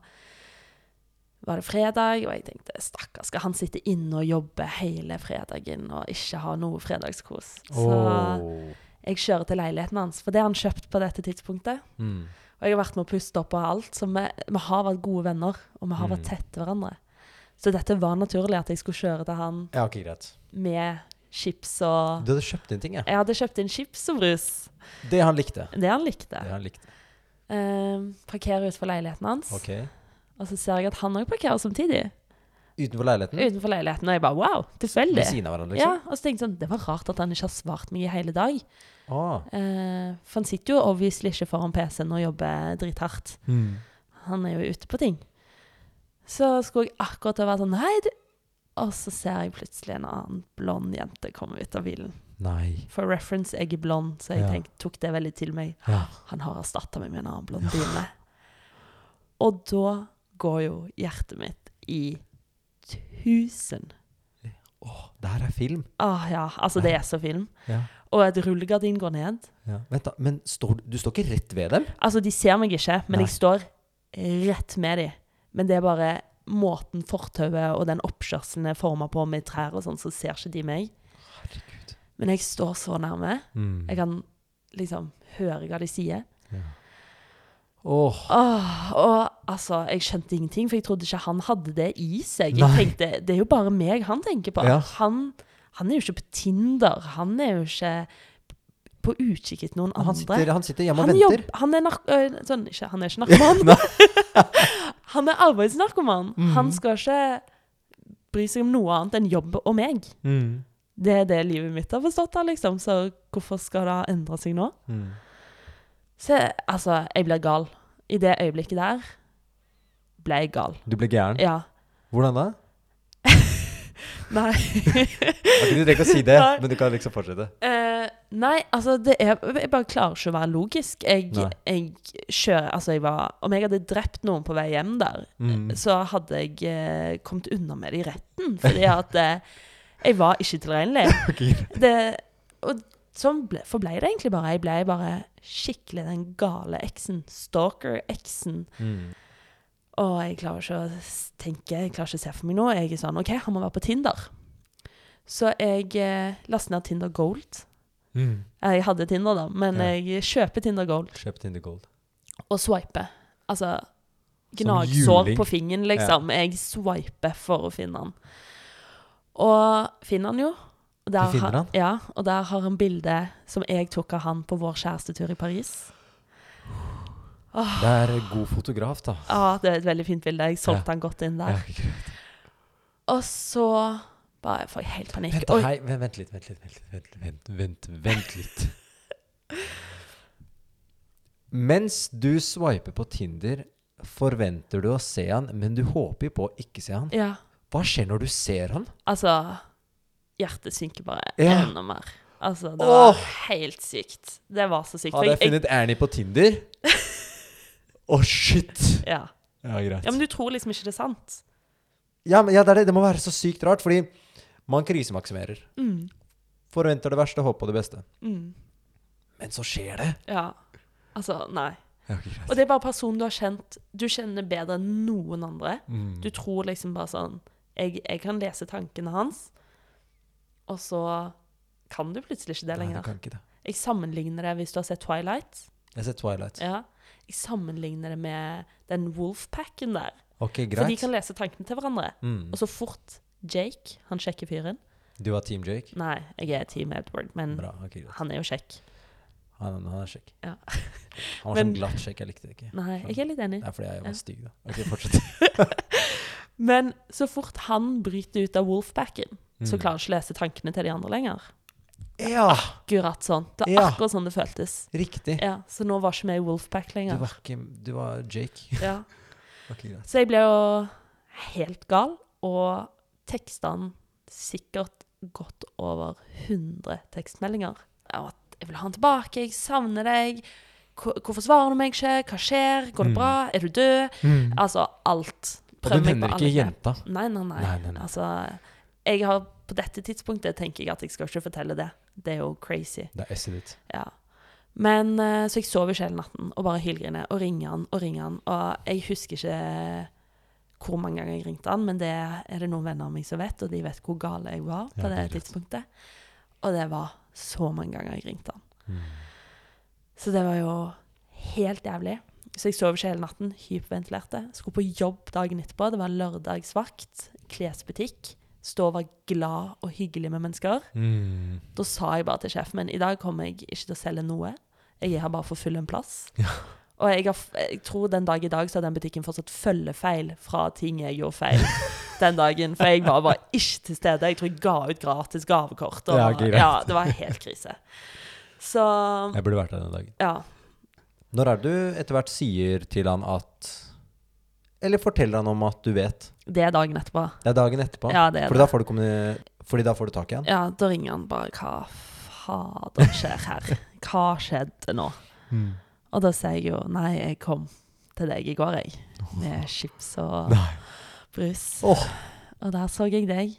var det fredag, og jeg tenkte, stakkars, skal han sitte inne og jobbe hele fredagen og ikke ha noe fredagskos? Så Åh. jeg kjører til leiligheten hans, for det har han kjøpt på dette tidspunktet. Mm. Og Og jeg har vært med å puste opp og alt, så vi, vi har vært gode venner, og vi har vært Mm. tett til hverandre. Så dette var naturlig at jeg skulle kjøre til han Ja, ok, greit. med chips og... Du hadde kjøpt inn ting, ja. Jeg hadde kjøpt inn chips og brus. Det han likte. Det han likte. Det han likte. Eh, parkerer ut for leiligheten hans. Ok. Og så ser jeg at han også parkerer samtidig. Utenfor leiligheten? Utenfor leiligheten, og jeg bare, wow, Ved tilfeldig. siden av hverandre, Ja, liksom? og så tenkte jeg sånn, det var rart at han ikke har svart meg i hele dag. Ah. Eh, for han sitter jo obviously ikke foran P C-en og jobber drithardt. Mm. Han er jo ute på ting. Så skulle jeg akkurat til å være sånn, nei, det... Og så ser jeg plutselig en annen blond jente komme ut av bilen. Nei. For reference, jeg er blond, så jeg Ja. tenkte, tok det veldig til meg. Ja. Han har erstattet meg med en annen blondine. Og da går jo hjertet mitt i tusen. Åh, det her er film. Åh, ja, altså det er så film. Ja. Og et rullegardin går ned. Ja. Vent da, men står, du står ikke rett ved dem? Altså, de ser meg ikke, men Nei. jeg står rett med de. Men det er bare måten fortauet og den oppkjørselen er formet på med trær og sånn, så ser ikke de meg. Herregud. Men jeg står så nærme. Mm. Jeg kan liksom høre hva de sier. Ja. Åh. Åh, og altså, jeg skjønte ingenting, for jeg trodde ikke han hadde det i seg. Jeg Nei. tenkte, det er jo bare meg han tenker på. Ja. Han, han er jo ikke på Tinder. Han er jo ikke på utkikk etter noen Han andre. sitter, han sitter hjemme og Han, venter. jobb, han er nark... øh, Sånn, ikke, han er ikke narkoman. Han er arbeidsnarkoman. Mhm. Han skal ikke bry seg om noe annet enn jobb og meg. Mm. Det er det livet mitt har forstått her, liksom. Så hvorfor skal det endre seg nå? Mm. Så, altså, jeg blir gal. I det øyeblikket der ble jeg gal. Du ble gæren. Ja. Hvordan da? Nei. Ok, du trenger ikke å si det, Nei. men du kan liksom fortsette. Eh, nei, altså, det er, jeg bare klarer ikke å være logisk. Jeg, Nei. jeg kjører, altså, jeg var, om jeg hadde drept noen på vei hjem der, Mm. så hadde jeg eh, kommet unna med det i retten, fordi at eh, jeg var ikke tilregnelig. Ok. Det, og sånn ble, forble det egentlig bare. Jeg ble bare skikkelig den gale eksen, stalker-eksen. Mm. Og jeg klarer ikke å s- tenke, jeg klarer ikke å se for meg noe. Jeg er sånn, ok, han må være på Tinder. Så jeg eh, lastet ned Tinder Gold. Mm. Jeg hadde Tinder da, men Ja. jeg kjøper Tinder Gold Kjøp Tinder Gold. og swiper. Altså, Som gnagsår juling. på fingeren, liksom. Jeg swiper for å finne han. Og finner han jo. Og der Du finner har- han? Ja, og der har han bilde som jeg tok av han på vår kjærestetur i Paris. Det er god fotograf, da. Ja, det er et veldig fint bilde. Jeg solgte Ja. han godt inn der. Ja, greit. Og så bare får jeg helt panikk. Vent, da, Oi, hei, vent, vent litt, vent litt, vent litt, vent, vent, vent, vent litt. Mens du swiper på Tinder, forventer du å se han, men du håper på å ikke se han. ja, Hva skjer når du ser han? altså, hjertet synker bare Ja. enda mer. Altså, det var Åh. helt sykt. Det var så sykt. Hadde jeg funnet Ernie på Tinder? Å, shit! ja. Ja, greit. ja, men du tror liksom ikke det er sant. Ja, men ja, det, er det. Det må være så sykt rart, fordi man krisemaksimerer. Mm, Forventer det verste, håper på det beste. mm, Men så skjer det. ja, altså, nei. Ja, ok, greit. Og det er bare personen du har kjent, du kjenner bedre enn noen andre. Mm. Du tror liksom bare sånn, jeg, jeg kan lese tankene hans, og så kan du plutselig ikke det Nei, lenger. du kan ikke det. Jeg sammenligner det, hvis du har sett Twilight, Jeg ser Twilight. ja, jeg sammenligner det med den Wolfpacken der. Ok, For de greit. kan lese tankene til hverandre. Mm. Og så fort Jake, han kjekke fyren. Du var Team Jake? Nei, jeg er Team Edward, men Bra, ok, greit. han er jo kjekk. Han, han er kjekk. Ja. Han var Men- sånn glatt kjekk, jeg likte det ikke. Nei, jeg er litt enig. Det er fordi jeg Ja. var stygg da. Ok, fortsett. Men så fort han bryter ut av Wolfpacken, så Mm. klarer han ikke lese tankene til de andre lenger. Ja, Akkurat sånn. Det er Ja. akkurat sånn det føltes. riktig. Ja, så nå var ikke vi i Wolfpack Du lenger. var ikke, du var Jake. Ja. Ok, greit. Så jeg ble jo helt gal, og tekste han sikkert godt over hundre tekstmeldinger. Ja, at jeg vil ha han tilbake, jeg savner deg, Hvor- hvorfor svarer du meg ikke, hva skjer, går det Mm. bra, er du død? Altså, alt. Og Prøv du meg på nevner alle ikke knep. jenta. Nei, nei, nei. Nei, nei, nei. Altså, jeg har, på dette tidspunktet tenker jeg at jeg skal ikke fortelle det. Det er jo crazy. Det er esset ditt. Ja. Men eh, så jeg sov ikke hele natten og bare hylgriner og ringer han og ringer han. Og jeg husker ikke hvor mange ganger jeg ringte han, men det er det noen venner av meg som vet, og de vet hvor gale jeg var på Ja, det det er rett. tidspunktet. Og det var så mange ganger jeg ringte han. Mm. Så det var jo helt jævlig. så jeg sov ikke hele natten, hyperventilerte. Skulle på jobb dagen etterpå, det var lørdagsvakt, klesbutikk. Stå og være glad og hyggelig med mennesker. Mm. Da sa jeg bare til sjefen min, i dag kommer jeg ikke til å selge noe. Jeg har bare for full en plass. Ja. Og jeg, har, jeg tror den dag i dag så har den butikken fortsatt følgefeil fra ting jeg gjorde feil den dagen. For jeg var bare ikke til stede. Jeg tror jeg ga ut gratis gavekort. Og, Ja, ja, greit. det var helt krise. Så, Jeg burde vært der den dagen. ja. Når er det du etter hvert sier til han at Eller forteller han om at du vet? Det er dagen etterpå. Det er dagen etterpå? Ja, det er Fordi det. da får du, kommuni- fordi da får du tak i han? Ja, da ringer han bare, hva fader skjer her? Hva skjedde nå? Mm. Og da sier jeg jo, nei, jeg kom til deg i går, jeg. Med chips og Nei. brus. Åh. Og der så jeg deg.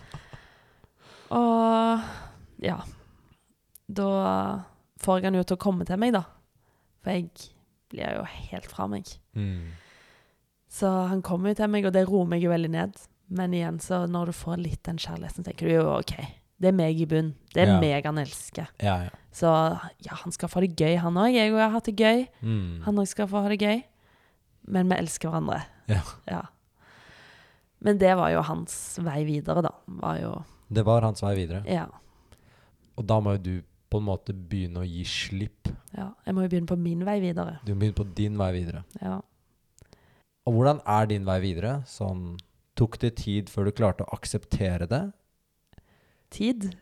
Og ja, da får jeg han jo til å komme til meg da. For jeg blir jo helt fra meg. Mm. Så han kommer jo til meg, og det roer meg jo veldig ned. Men igjen, så når du får litt den kjærligheten, tenker du jo, ok, det er meg i bunn. Det er Ja. meg han elsker. Ja, ja. Så ja, han skal få det gøy, han også. Jeg har hatt det gøy. Mm. Han også skal få ha det gøy. Men vi elsker hverandre. Ja. Ja. Men det var jo hans vei videre da. Var jo, Det var hans vei videre. ja, Og da må jo du på en måte begynne å gi slipp. ja. Jeg må jo begynne på min vei videre. Du må begynne på din vei videre. Ja. Og hvordan er din vei videre? Sånn, tok det tid før du klarte å akseptere det? Tid.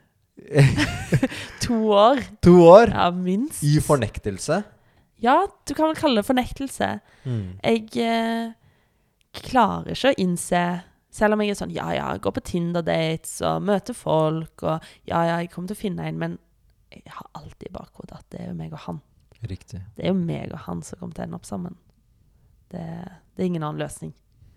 To år. To år? Ja, minst. I fornektelse? Ja, du kan vel kalle det fornektelse. Mm. Jeg eh, klarer ikke å innse, selv om jeg er sånn, ja, ja, jeg går på Tinder-dates og møter folk, og ja, ja, jeg kommer til å finne en, men jeg har alltid i bakhodet at det er jo meg og han. Riktig. Det er jo meg og han som kommer til å ende opp sammen. Det, det er ingen annen løsning.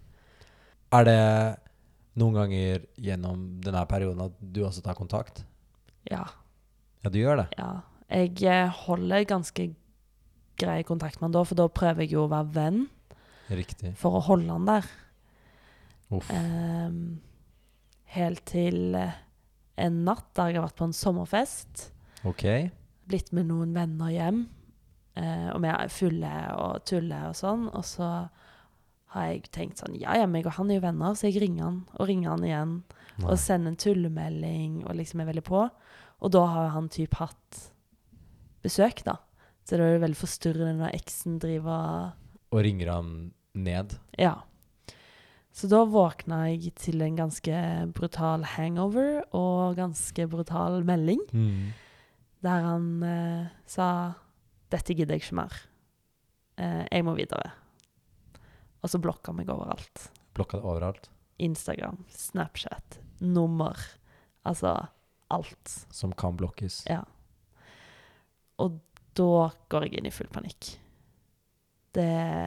Er det noen ganger gjennom denne perioden at du også tar kontakt? Ja, Ja, du gjør det. ja. Jeg eh, holder ganske grei kontakt med han da, for da prøver jeg jo å være venn Riktig. for å holde han der. Uff. Ehm, helt til eh, en natt der jeg har vært på en sommerfest, Ok. blitt med noen venner hjem, eh, og vi er fulle og tulle og sånn, og så har jeg tenkt sånn, ja, ja, meg og han er jo venner, så jeg ringer han, og ringer han igjen, Nei. og sender en tullemelding, og liksom er veldig på. Og da har han typ hatt besøk da. Så det er jo veldig forstyrrende når eksen driver... Og ringer han ned? Ja. Så da våkna jeg til en ganske brutal hangover, og ganske brutal melding, Mm. der han eh, sa, dette gidder jeg ikke mer. Eh, jeg må videre. Og så blokka han meg overalt. Blokka det overalt? Instagram, Snapchat, nummer, altså alt. Som kan blokkes? Ja. Og da går jeg inn i full panikk. Det,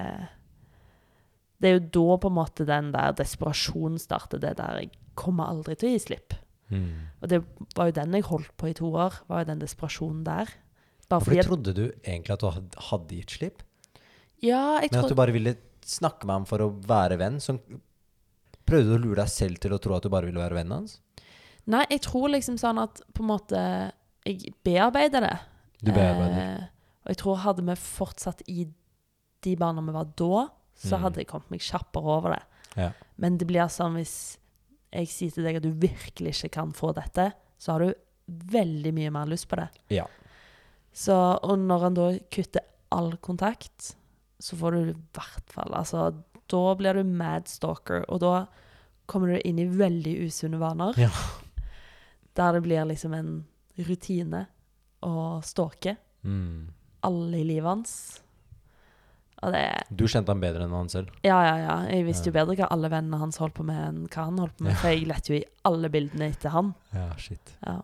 det er jo da på en måte den der desperasjonen starter, det der jeg kommer aldri til å gi slipp. Mm. Og det var jo den jeg holdt på i to år, var jo den desperasjonen der. Bare Hvorfor fordi at, trodde du egentlig at du had- hadde gitt slipp? ja, jeg Men at du tror, bare ville snakke med ham for å være venn? Som prøvde du å lure deg selv til å tro at du bare ville være vennen hans? nei, jeg tror liksom sånn at på en måte, jeg bearbeider det. Du bearbeider. Eh, og jeg tror hadde vi fortsatt i de barna vi var da, så Mm. hadde jeg kommet meg kjappere over det. Ja. Men det blir sånn hvis jeg sier til deg at du virkelig ikke kan få dette, så har du veldig mye mer lyst på det. Ja. Så, og når han da kutter all kontakt, så får du i hvert fall, altså, da blir du mad stalker, og da kommer du inn i veldig usunne vaner, Ja. der det blir liksom en rutine å stalke Mm. alle i livet hans. Og det, Du kjente han bedre enn han selv? ja, ja, ja, jeg visste jo Ja. bedre hva alle vennene hans holdt på med enn hva han holdt på med, Ja. for jeg lette jo i alle bildene etter han. Ja, shit. Ja.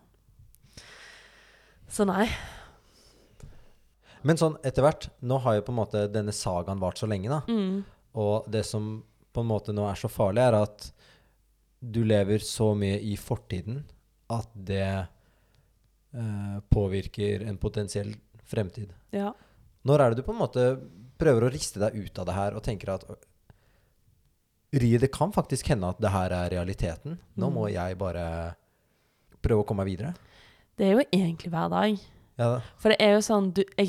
Så nei. Men sånn etter hvert, nå har jo på en måte denne sagaen vart så lenge da. Mm. Og det som på en måte nå er så farlig er at du lever så mye i fortiden at det eh, påvirker en potensiell fremtid. Ja. Når er det du på en måte prøver å riste deg ut av det her og tenker at Rie, det kan faktisk hende at det her er realiteten. Nå må Mm. jeg bare prøve å komme meg videre. Det er jo egentlig hver dag. Ja, For det er jo sånn, du, jeg,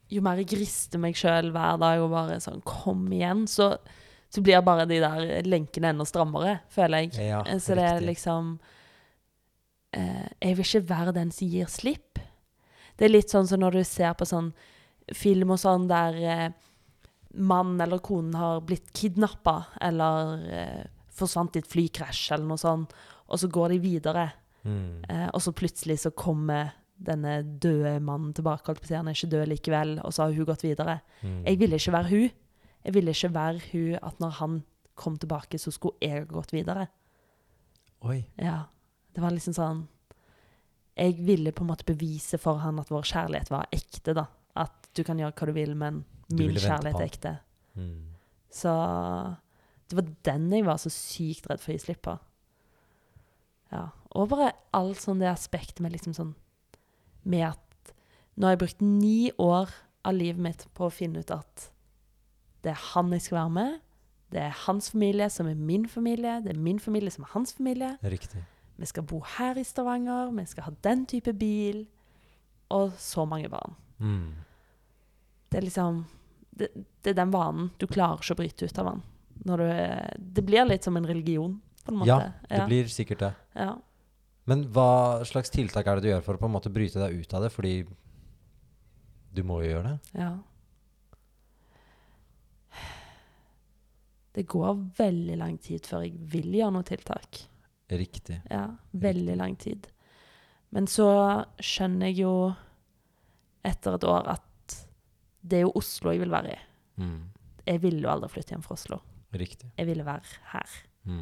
jo mer jeg rister meg selv hver dag og bare sånn, kom igjen, så, så blir bare de der lenkene enda strammere, føler jeg. Ja, så det er riktig. liksom, eh, jeg vil ikke være den som gir slipp. Det er litt sånn som når du ser på sånn film og sånn, der eh, mann eller konen har blitt kidnappet, eller eh, forsvant i et flykrasj, eller noe sånt, og så går de videre. Mm. Eh, og så plutselig så kommer denne døde mannen tilbake, holdt på å si, han er ikke død likevel, og så har hun gått videre. Mm. Jeg ville ikke være hun. Jeg ville ikke være hun at når han kom tilbake, så skulle jeg ha gått videre. Oi. Ja, det var liksom sånn, jeg ville på en måte bevise for han at vår kjærlighet var ekte da. At du kan gjøre hva du vil, men Du min ville vente kjærlighet på er han. ekte. Mm. Så det var den jeg var så sykt redd for å gi slipp på. Ja, og bare alt sånn det aspektet med liksom sånn, med at nå har jeg brukt ni år av livet mitt på å finne ut at det er han jeg skal være med, det er hans familie som er min familie, det er min familie som er hans familie. Riktig. Vi skal bo her i Stavanger, vi skal ha den type bil, og så mange barn. Mm. Det er liksom, det, det er den vanen, du klarer ikke å bryte ut av den. Når du, det blir litt som en religion, på en måte. Ja, det blir sikkert det. Ja. Men hva slags tiltak er det du gjør for å på en måte bryte deg ut av det? Fordi du må jo gjøre det. Ja. Det går veldig lang tid før jeg vil gjøre noe tiltak. Riktig. Ja, veldig lang tid. Men så skjønner jeg jo etter et år at det er jo Oslo jeg vil være i. Mm. Jeg ville jo aldri flytte hjem fra Oslo. Riktig. Jeg ville være her. Mm.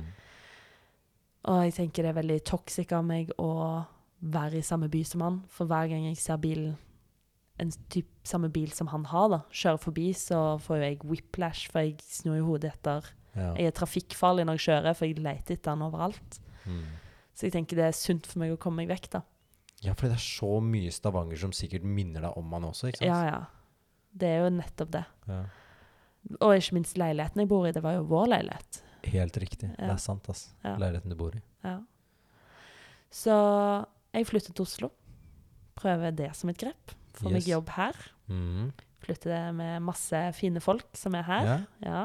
Og jeg tenker det er veldig toxic av meg å være i samme by som han. For hver gang jeg ser bilen, en typ samme bil som han har da, kjører forbi, så får jo jeg whiplash, for jeg snur i hodet etter. Ja. Jeg er trafikkfarlig når jeg kjører, for jeg leter etter han overalt. Mm. Så jeg tenker det er sunt for meg å komme meg vekk da. Ja, fordi det er så mye Stavanger som sikkert minner deg om han også, ikke sant? Ja, ja. Det er jo nettopp det. Ja. Og ikke minst leiligheten jeg bor i, det var jo vår leilighet. Helt riktig. Ja. Det er sant, ass. Ja. Leiligheten du bor i. Ja. Så jeg flyttet til Oslo. Prøver det som et grep. Får meg Yes. jobb her. Mm. Flytter med masse fine folk som er her. Ja. Ja.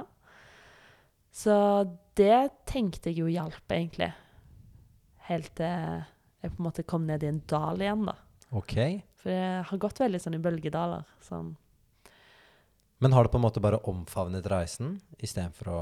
Så det tenkte jeg jo hjalp egentlig. Helt til jeg på en måte kom ned i en dal igjen da. Ok. For det har gått veldig sånn i bølgedaler. Sånn. Men har du på en måte bare omfavnet reisen, i stedet for å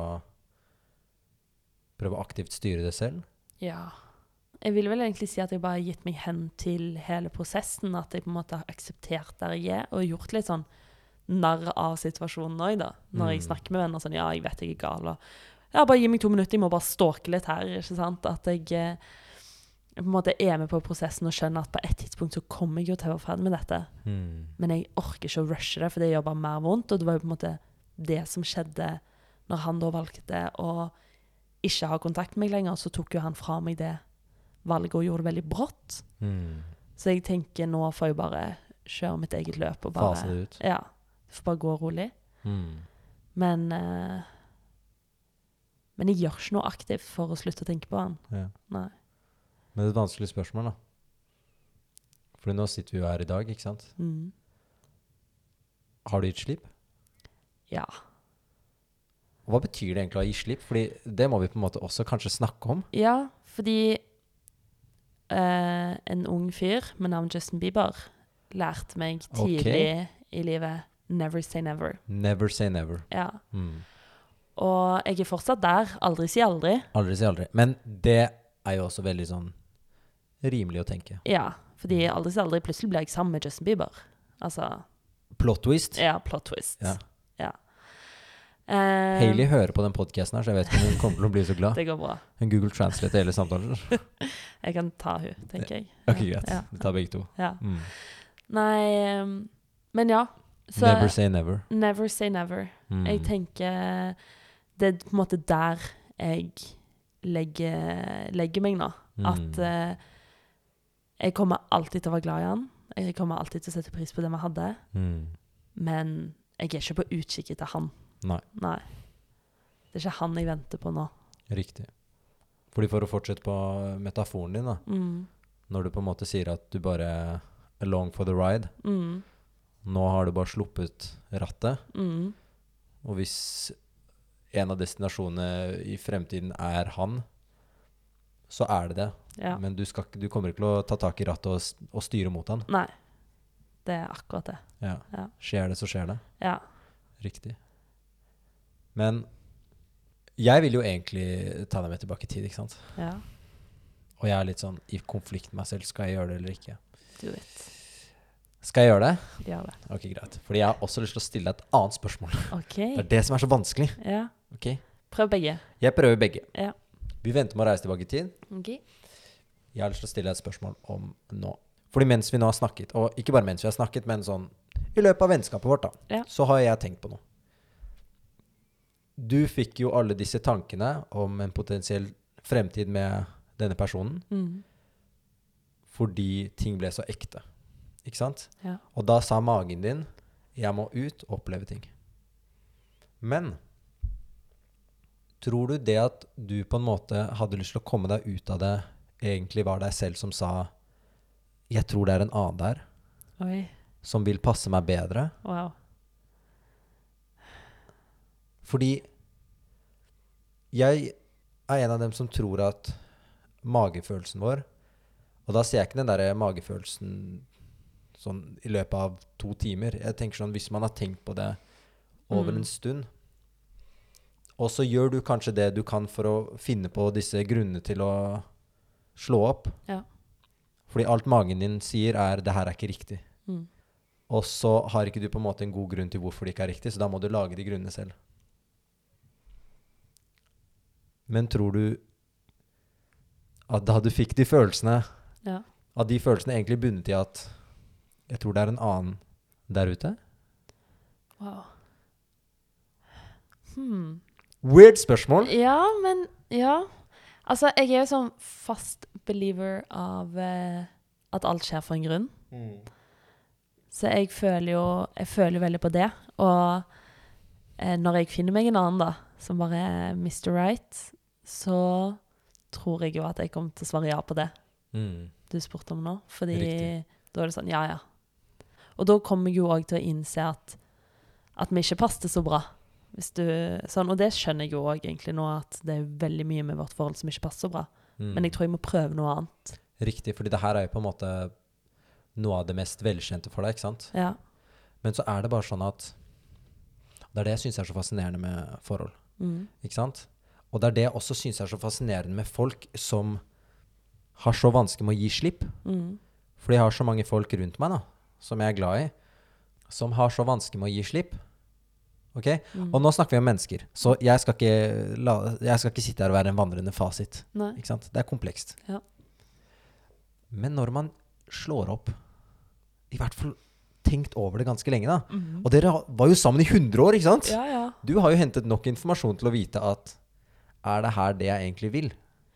prøve å aktivt styre det selv? Ja. Jeg vil vel egentlig si at jeg bare har gitt meg hen til hele prosessen, at jeg på en måte har akseptert der jeg er, og gjort litt sånn narr av situasjonen også da. Når Mm. jeg snakker med venner sånn, ja, jeg vet jeg er gal, og ja, bare gi meg to minutter, jeg må bare stalke litt her, ikke sant? At jeg, eh, jeg på en måte er med på prosessen og skjønner at på et tidspunkt så kommer jeg jo til å være ferdig med dette. Mm. Men jeg orker ikke å rushe det, for det gjør bare mer vondt, og det var jo på en måte det som skjedde når han da valgte å ikke ha kontakt med meg lenger, så tok jo han fra meg det valget og gjorde det veldig brått. Mm. Så jeg tenker nå får jeg bare kjøre mitt eget løp og bare... Fase det ut. Ja, det får bare gå rolig. Mm. Men, eh, men jeg gjør ikke noe aktivt for å slutte å tenke på han. Ja. Nei. Men det er et vanskelig spørsmål da. For nå sitter vi jo her i dag, ikke sant? Mm. Har du gitt slipp? Ja. Og hva betyr det egentlig å gi slipp? Fordi det må vi på en måte også kanskje snakke om. Ja, fordi eh, en ung fyr med navn Justin Bieber lærte meg tidlig i livet never say never. Never say never. Ja. Mm. Og jeg er fortsatt der. Aldri si aldri. Aldri si aldri. Men det er jo også veldig sånn rimelig å tenke. Ja, fordi aldri si aldri plutselig blir jeg sammen med Justin Bieber. Altså, Plot twist. ja, plot twist. Ja. Ja. Eh, Hailey hører på den podcasten her, så jeg vet ikke om hun kommer til å bli så glad. Det går bra. Hun Google Translate hele samtalen. Jeg kan ta hun, tenker jeg. Ok, greit. Ja. Vi tar begge to. Ja. Mm. Nei, ehm, men ja. Så, Never say never. never say never. Mm. Jeg tenker det er på en måte der jeg legger, legger meg nå. Mm. At eh, jeg kommer alltid til å være glad i han. Jeg kommer alltid til å sette pris på det vi hadde. Mm. Men jeg er ikke på utkikk etter han. Nei. Nei. Det er ikke han jeg venter på nå. Riktig. Fordi for å fortsette på metaforen din da, Mm. når du på en måte sier at du bare along for the ride, Mm. Nå har du bare sluppet rattet. Mm. Og hvis en av destinasjonene i fremtiden er han, så er det det. Ja. Men du, skal, ikke- du kommer ikke til å ta tak i rattet og, s- og styre mot han. Nei. Det er akkurat det. Ja. Ja. Skjer det, så skjer det. Ja. Riktig. Men jeg vil jo egentlig ta deg med tilbake i tid, ikke sant? Ja. Og jeg er litt sånn i konflikt med meg selv. Skal jeg gjøre det eller ikke? Do it. Skal jeg gjøre det? Gjør det. Ok, greit. Fordi jeg har også lyst til å stille deg et annet spørsmål. OK. Det er det som er så vanskelig. Ja. Ok? Prøv begge. Jeg prøver begge. Ja. Vi venter med å reise tilbake i tid. OK. Jeg har lyst til å stille deg et spørsmål om nå. Fordi mens vi nå har snakket, og ikke bare mens vi har snakket, men sånn i løpet av vennskapet vårt, da, Ja. så har jeg tenkt på noe. Du fikk jo alle disse tankene om en potensiell fremtid med denne personen, Mm. fordi ting ble så ekte. Ikke sant? Ja. Og da sa magen din, jeg må ut og oppleve ting. Men tror du det at du på en måte hadde lyst til å komme deg ut av det, egentlig var deg selv som sa, jeg tror det er en annen der, Oi. som vil passe meg bedre? Wow. Fordi jeg er en av dem som tror at magefølelsen vår, og da ser jeg ikke den der magefølelsen sånn i løpet av to timer. Jeg tenker sånn, hvis man har tenkt på det over Mm. en stund, og så gjør du kanskje det du kan for å finne på disse grunnene til å slå opp. Ja. Fordi alt magen din sier er, det her er ikke riktig. Mm. Og så har ikke du på en måte en god grunn til hvorfor det ikke er riktig, så da må du lage de grunnene selv. Men tror du at da du fikk de følelsene, Ja. at de følelsene egentlig bunnet i at jeg tror det er en annen der ute? Wow. Hmm. Weird spørsmål. Ja, men ja. Altså, jeg er jo sånn fast believer av eh, at alt skjer for en grunn. Så jeg føler jo jeg føler jo veldig på det. Og eh, når jeg finner meg en annen, da, som bare er mister Right, så tror jeg jo at jeg kommer til å svare ja på det Mm. du spurte om nå. Fordi Riktig. da er det sånn, ja, ja. Og da kommer jeg jo også til å innse at, at vi ikke passet så bra. Hvis du, sånn, og det skjønner jeg jo også egentlig nå, at det er veldig mye med vårt forhold som ikke passer så bra. Mm. Men jeg tror jeg må prøve noe annet. Riktig, fordi det her er jo på en måte noe av det mest velkjente for deg, ikke sant? Ja. Men så er det bare sånn at det er det jeg synes er så fascinerende med forhold, Mm. ikke sant? Og det er det jeg også synes er så fascinerende med folk som har så vanskelig med å gi slipp. Mm. Fordi jeg har så mange folk rundt meg da, som jeg er glad i, som har så vanskelig med å gi slipp. Ok? Mm. Og nå snakker vi om mennesker, så jeg skal ikke, la, jeg skal ikke sitte her og være en vandrende fasit. Nei. Ikke sant? Det er komplekst. Ja. Men når man slår opp, i hvert fall tenkt over det ganske lenge da, Mhm. og dere var jo sammen i hundre år, ikke sant? Ja, ja. Du har jo hentet nok informasjon til å vite at er det her det jeg egentlig vil?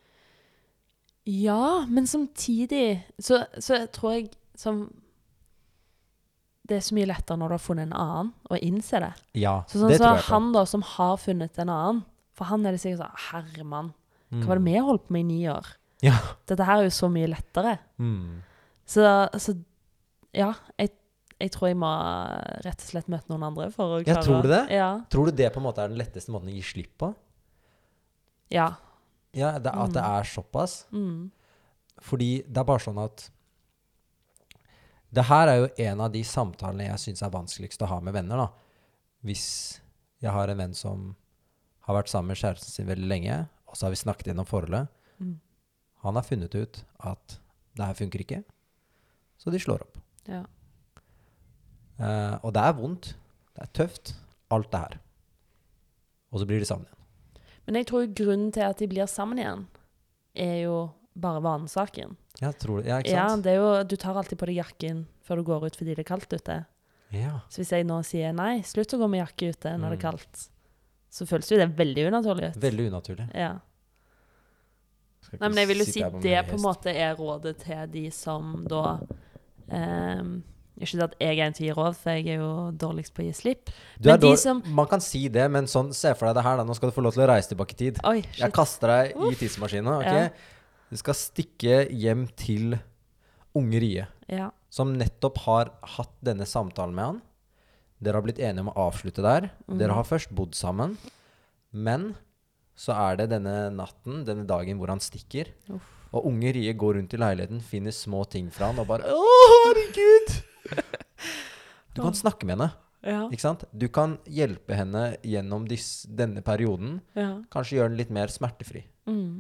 Ja, men samtidig så, så tror jeg som det er så mye lettere når du har funnet en annen, å innse det. Ja, Så sånn det så tror jeg på. han da, som har funnet en annen, for han er det sikkert sånn, herremann, hva var det vi holdt på med i ni år? Ja. Dette her er jo så mye lettere. Mm. Så, så ja, jeg, jeg tror jeg må rett og slett møte noen andre for å Ja, klare. tror du det? Ja. Tror du det på en måte er den letteste måten å gi slipp på? Ja. Ja, det, at det er såpass. Mm. Fordi det er bare sånn at det her er jo en av de samtalene jeg synes er vanskeligst å ha med venner da. Hvis jeg har en venn som har vært sammen med kjæresten sin veldig lenge, og så har vi snakket gjennom forholdet. Mm. Han har funnet ut at det her funker ikke, så de slår opp. Ja. Eh, og det er vondt, det er tøft, alt det her. Og så blir de sammen igjen. Men jeg tror grunnen til at de blir sammen igjen, er jo bare vanesaken. Ja, tror du, ja, ikke Ja, sant? det er jo, du tar alltid på deg jakken før du går ut fordi det er kaldt ute. Ja. Så hvis jeg nå sier nei, slutt å gå med jakke ute når det er Mm. kaldt, så føles jo det veldig unaturlig ut. Veldig unaturlig. Ja. Skal Nei, ikke men jeg vil jo sitte si her på det min på en hest. måte er rådet til de som da ehm, Ikke det at jeg er en til å gi råd, for jeg er jo dårligst på å gi slipp. Du Men er de dårlig- som Man kan si det, men sånn, se for deg det her da. Nå skal du få lov til å reise tilbake i tid. Oi, Jeg shit. kaster deg i Uff. tidsmaskinen, ok? Ja. Du skal stikke hjem til unge Rie, Ja. som nettopp har hatt denne samtalen med han. Dere har blitt enige om å avslutte der. Mm. Dere har først bodd sammen, men så er det denne natten, denne dagen hvor han stikker. Uff. Og unge Rie går rundt i leiligheten, finner små ting fra han, og bare Å, herregud! Du kan snakke med henne, Ja. ikke sant? Du kan hjelpe henne gjennom dis, denne perioden. Ja. Kanskje gjøre den litt mer smertefri. Mm.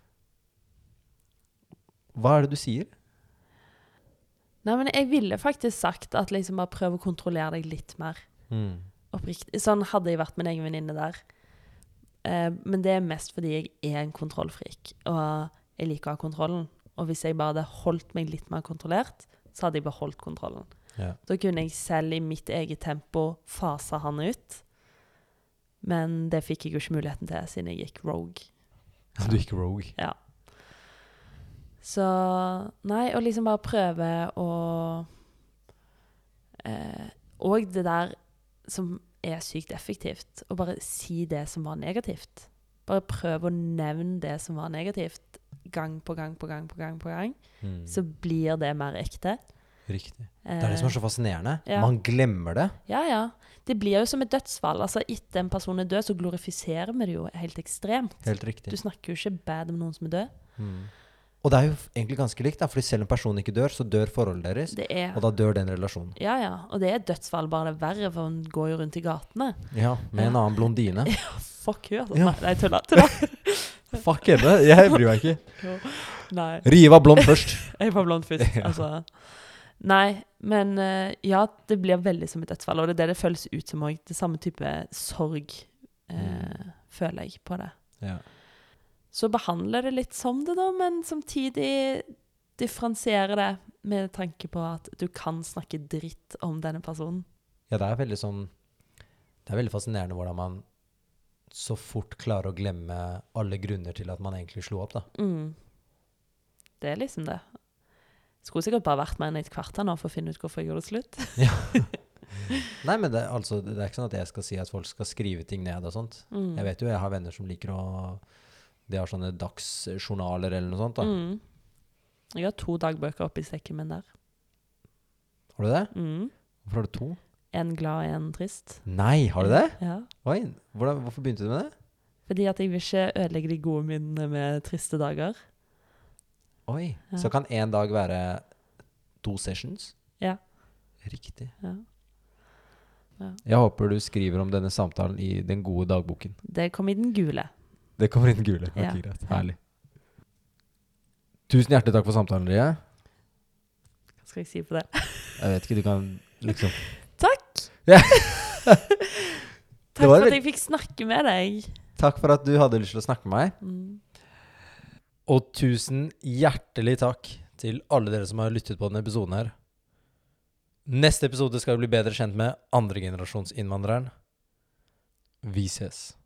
Hva er det du sier? Nei, men jeg ville faktisk sagt at liksom bare prøve å kontrollere deg litt mer. Mm. Oppriktig. Sånn hadde jeg vært min egen venninne der. Eh, men det er mest fordi jeg er en kontrollfrik, og jeg liker å ha kontrollen. Og hvis jeg bare hadde holdt meg litt mer kontrollert, så hadde jeg beholdt kontrollen. Ja. Da kunne jeg selv i mitt eget tempo fase han ut. Men det fikk jeg jo ikke muligheten til, siden jeg gikk rogue. Du gikk rogue. Ja. Så nei, og liksom bare prøve å eh, Og det der som er sykt effektivt, å bare si det som var negativt. Bare prøve å nevne det som var negativt, gang på gang på gang på gang, på gang. Mm. Så blir det mer ekte. Riktig. Det er det som er så fascinerende. Ja. Man glemmer det. Ja, ja. Det blir jo som et dødsfall. Altså, etter en person er død, så glorifiserer vi det jo helt ekstremt. Helt riktig. Du snakker jo ikke bad om noen som er død. Mm. Og det er jo egentlig ganske likt, da, fordi selv om personen ikke dør, så dør forholdet deres, Det er, og da dør den relasjonen. ja, ja. Og det er dødsfall, bare det er verre, for hun går jo rundt i gatene. Ja, med en annen blondine. Fuck hun, altså. Ja. Nei, tulla, tulla. Fuck henne, jeg bryr meg ikke. Nei, Rie var blond først. jeg var blond først, Ja. altså. Nei, men eh, ja, det blir veldig som et dødsfall, og det er det det føles ut som også. Det samme type sorg eh, føler jeg på det. Ja. Så behandler det litt som det da, men samtidig differensiere det med tanke på at du kan snakke dritt om denne personen. Ja, det er veldig sånn, det er veldig fascinerende hvordan man så fort klarer å glemme alle grunner til at man egentlig slo opp, da. Mm. Det er liksom det. Skulle sikkert bare vært med enn et kvarter nå for å finne ut hvorfor jeg gjorde det slutt. Ja. Nei, men det, altså, det er ikke sånn at jeg skal si at folk skal skrive ting ned og sånt. Mm. Jeg vet jo, jeg har venner som liker å, de har sånne dagsjournaler eller noe sånt da. Mm. Jeg har to dagbøker oppi sekken min der. Har du det? Mm. Hvorfor har du to? En glad og en trist. Nei, har du det? Ja. Oi, hvordan, hvorfor begynte du med det? Fordi at jeg vil ikke ødelegge de gode minnene med triste dager. Oi, Ja. så kan en dag være to sessions? Ja. Riktig. Ja. Ja. Jeg håper du skriver om denne samtalen i den gode dagboken. Det kom i den gule. Det kommer i den gule. Ok, Ja. greit. Herlig. Tusen hjertelig takk for samtalen, Rie. Hva skal jeg si på det? Jeg vet ikke, du kan liksom... Takk! Ja. Takk var for vel- at jeg fikk snakke med deg. Takk for at du hadde lyst til å snakke med meg. Mm. Og tusen hjertelig takk til alle dere som har lyttet på denne episoden her. Neste episode skal vi bli bedre kjent med andre generasjons innvandreren. Vi ses.